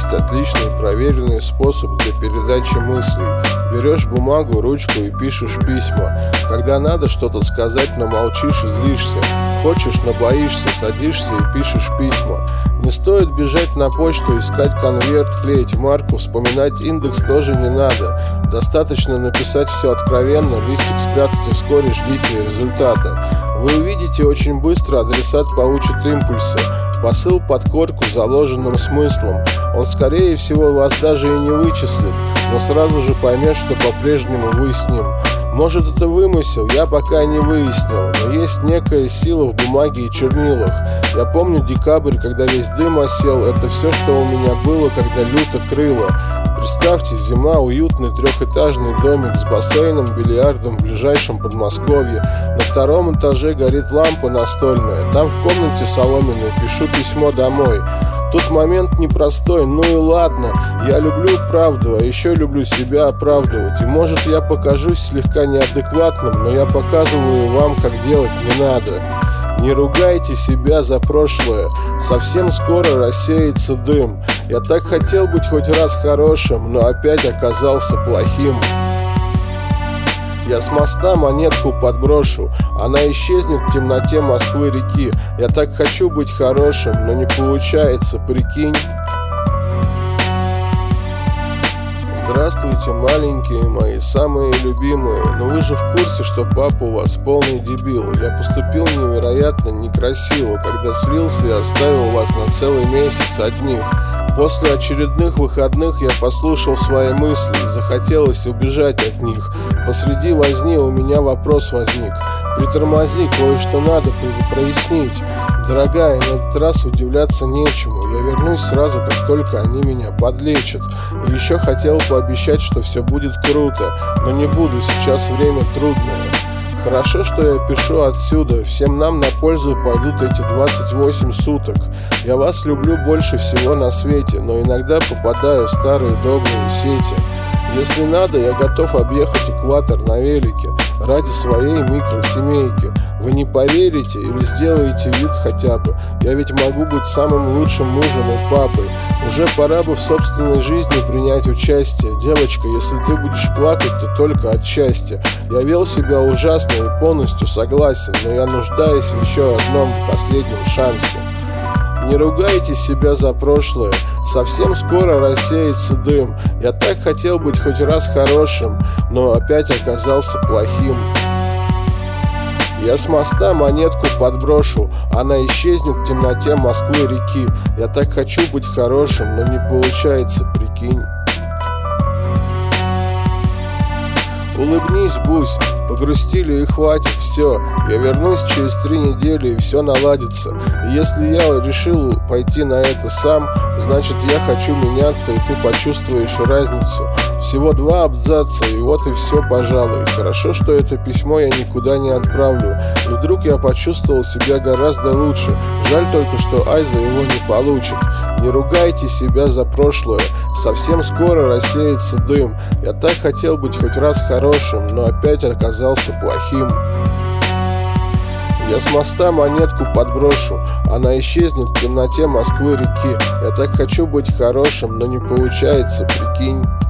есть отличный проверенный способ для передачи мыслей. Берешь бумагу, ручку и пишешь письма. Когда надо что-то сказать, но молчишь и злишься. Хочешь, но боишься, садишься и пишешь письма. Не стоит бежать на почту, искать конверт, клеить марку, вспоминать индекс тоже не надо. Достаточно написать все откровенно, листик спрятать и вскоре ждите результата. Вы увидите очень быстро, адресат получит импульсы. Посыл под корку заложенным смыслом. Он скорее всего вас даже и не вычислит, но сразу же поймет, что по-прежнему вы с ним. Может, это вымысел, я пока не выяснил, но есть некая сила в бумаге и чернилах. Я помню декабрь, когда весь дым осел. Это все, что у меня было, когда люто крыло. Представьте, зима, уютный трехэтажный домик с бассейном, бильярдом в ближайшем Подмосковье. На втором этаже горит лампа настольная. Там в комнате соломенной пишу письмо домой. Тут момент непростой, ну и ладно. Я люблю правду, а еще люблю себя оправдывать. И может я покажусь слегка неадекватным, но я показываю вам, как делать не надо. Не ругайте себя за прошлое, совсем скоро рассеется дым. Я так хотел быть хоть раз хорошим, но опять оказался плохим. Я с моста монетку подброшу, она исчезнет в темноте Москвы-реки. Я так хочу быть хорошим, но не получается, прикинь. Здравствуйте, маленькие мои, самые любимые. Но вы же в курсе, что папа у вас полный дебил. Я поступил невероятно некрасиво, когда слился и оставил вас на целый месяц одних. После очередных выходных я послушал свои мысли и захотелось убежать от них. Посреди возни у меня вопрос возник. Притормози, кое-что надо прояснить. Дорогая, на этот раз удивляться нечему. Я вернусь сразу, как только они меня подлечат. И еще хотел пообещать, что все будет круто, но не буду, сейчас время трудное. Хорошо, что я пишу отсюда. Всем нам на пользу пойдут эти 28 суток. Я вас люблю больше всего на свете, но иногда попадаю в старые добрые сети. Если надо, я готов объехать экватор на велике ради своей микросемейки. Вы не поверите или сделаете вид хотя бы. Я ведь могу быть самым лучшим мужем и папой. Уже пора бы в собственной жизни принять участие. Девочка, если ты будешь плакать, то только от счастья. Я вел себя ужасно и полностью согласен, но я нуждаюсь в еще одном последнем шансе. Не ругайте себя за прошлое, совсем скоро рассеется дым. Я так хотел быть хоть раз хорошим, но опять оказался плохим. Я с моста монетку подброшу, она исчезнет в темноте Москвы-реки. Я так хочу быть хорошим, но не получается, прикинь. Улыбнись, Бусь, погрустили и хватит, все. Я вернусь через 3 недели и все наладится. И если я решил пойти на это сам, значит я хочу меняться, и ты почувствуешь разницу. Всего 2 абзаца, и вот и все, пожалуй. Хорошо, что это письмо я никуда не отправлю. И вдруг я почувствовал себя гораздо лучше. Жаль только, что Айза его не получит. Не ругайте себя за прошлое, совсем скоро рассеется дым. Я так хотел быть хоть раз хорошим, но опять оказался плохим. Я с моста монетку подброшу, она исчезнет в темноте Москвы-реки. Я так хочу быть хорошим, но не получается, прикинь.